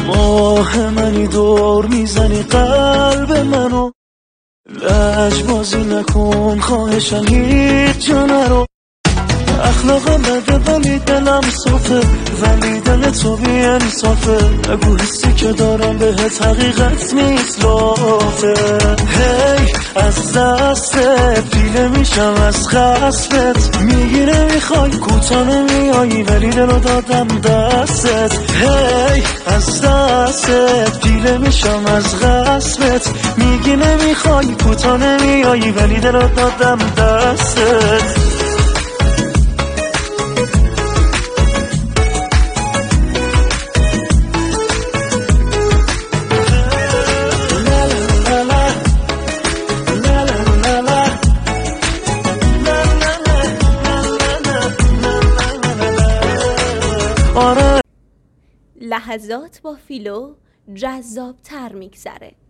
ماه منی دور میزنی قلب منو، لجبازی نکن خواهشم هیچ جا نرو. اخلاقم بده ولی دلم صافه، ولی دل تو بی انصافه. نگو حسی که دارم بهت حقیقت نیست لافه. هی از دستت پیله میشم از خصفت، میگیره میخوای کوتا نمیایی ولی دلو دادم دستت. هی از دستت پیله میشم از غصبت، میگی نمیخوای کوتا نمیایی ولی دلو دادم دستت. لحظات با فیلو جذاب تر میگذره.